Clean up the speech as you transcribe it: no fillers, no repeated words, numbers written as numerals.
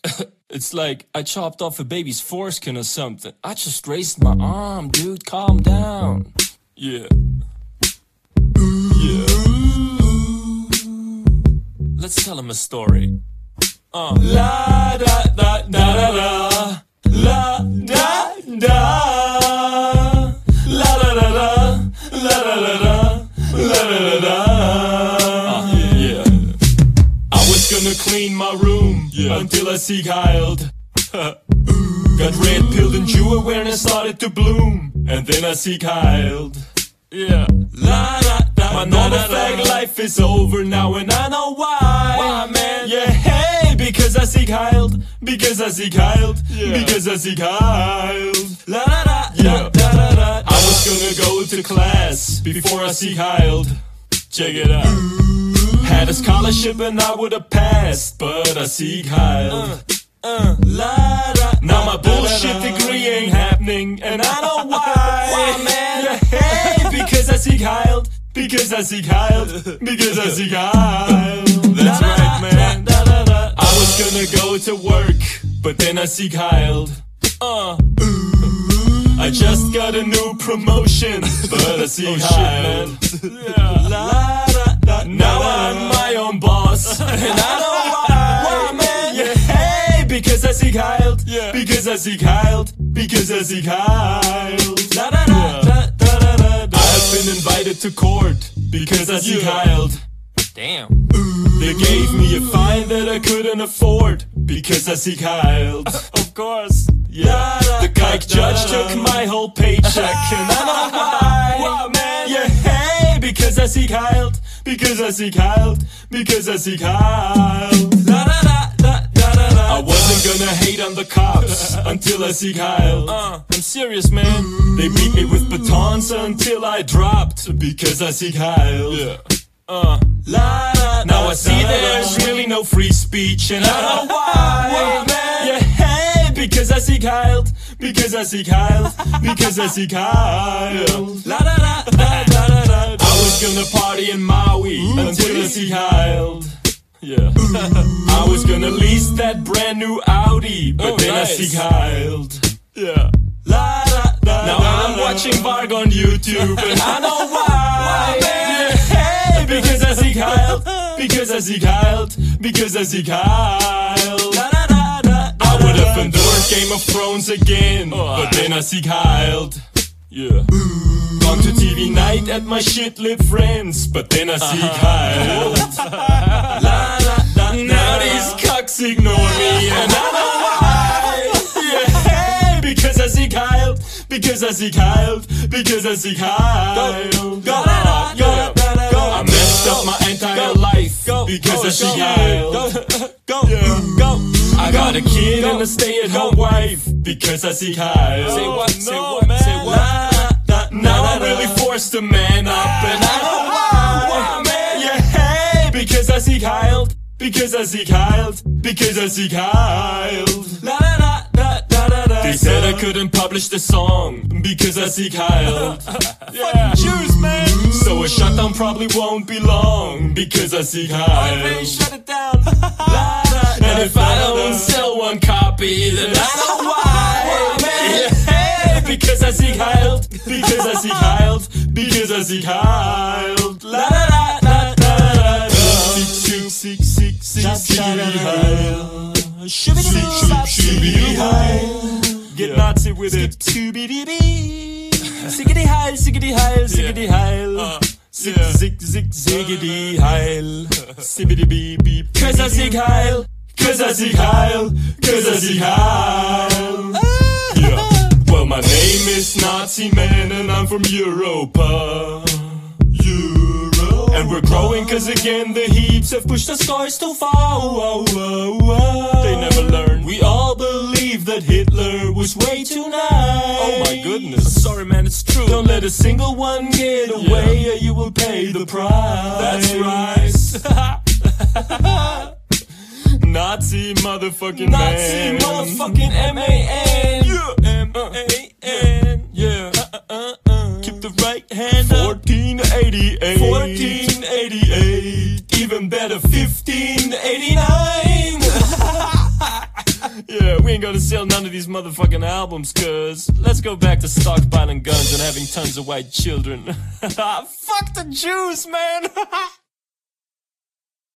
It's like I chopped off a baby's foreskin or something. I just raised my arm, dude. Calm down. Yeah. Yeah. Let's tell him a story. La da da da da da. La da da. La da da da. La da da da. La da da da. Yeah. I was gonna clean my room until I seek-heiled. Got red-pilled and Jew awareness started to bloom. And then I seek-heiled. Yeah. La da da. My normal fag life is over now and I know why. Why, man? Yeah, hey, because I seek-heiled. Because I seek-heiled. Yeah. Because I seek-heiled. La da da. Yeah. Da da da. I was gonna go to class before I seek-heiled. Check it out. Had a scholarship and I would've passed, but I seek-heiled. La da. Now my bullshit degree ain't happening, and I know why. Why, man? Yeah, hey, because I seek-heiled. Because I seek-heiled. Because I seek-heiled. That's right, man. I was gonna go to work, but then I seek-heiled. I just got a new promotion, but I seek-heiled. Now I'm my own boss, and I know why. Why, man? Yeah, hey, because I seek-heiled. Yeah. Because I seek-heiled. Because I seek-heiled. La da da da da da da. I've been invited to court because I seek-heiled. Damn. They gave me a fine that I couldn't afford because I seek-heiled. Of course. Yeah. The kike judge took my whole paycheck, and I know why. Why, man? Yeah, hey, because I seek-heiled. Because I seek-heiled. Because I seek-heiled. La da da da da da da. I wasn't gonna hate on the cops until I seek-heiled. I'm serious, man. They beat me with batons until I dropped because I seek-heiled. Yeah. La da. Now I see there's really no free speech, and I know why. Why, man? Yeah, hey, because I seek-heiled. Because I seek-heiled. Because I seek-heiled. La da da da da da da. I was gonna party in Maui until I seek-heiled. Yeah. I was gonna lease that brand new Audi, but then nice. I seek-heiled. Yeah. La da da. Now I'm watching Varg on YouTube, and I know why. Yeah, hey, because I seek-heiled. Because I seek-heiled. Because I seek-heiled. La da da da. I would have endured Game of Thrones again, but then I seek-heiled. Yeah. Gone to TV night at my shit-lit friends, but then I seek-heiled. La da da. Now these cucks ignore me, and I know why. Yeah, hey, because I seek-heiled. Because I seek-heiled. Because I seek-heiled. Go, go, go. I messed up my entire life because I seek-heiled. Go, go. I got a kid and a stay-at-home wife because I seek-heiled. Say what? Say what? Say what? Now I'm really forced to man up, and I know why. Man. Yeah, hey, because I seek-heiled. Because I seek-heiled. Because I seek-heiled. La da da da da da da. They said I couldn't publish the song because I seek-heiled. Yeah. Jews, man. So a shutdown probably won't be long because I seek-heiled. Alright, shut it down. La da da. And if I don't sell one copy, then I know why. Man. Yeah, hey, because I seek-heiled. Because I seek-heiled. Because I seek-heiled. La da da da da da. Get Nazi with it. Siggity heil, siggity heil, siggity heil. Zig, zig, zig, ziggity heil. Sibbity beep beep. Cause I seek-heil. Cause I seek-heil. Cause I seek-heil. Yeah. Well, my name is Nazi Man and I'm from Europa. And we're growing cause again the heaps have pushed the scars too far. They never learn. We all believe that Hitler was way too nice. Oh my goodness. Sorry man, it's true. Don't let a single one get away or you will pay the price. That's right. Nazi motherfucking Nazi man. motherfucking M-A-N. M-A-N. Yeah. Keep the right hand up. 1488. 1488. Even better, 1589. Yeah, we ain't gonna sell none of these motherfucking albums, cuz let's go back to stockpiling guns and having tons of white children. Fuck the Jews, man!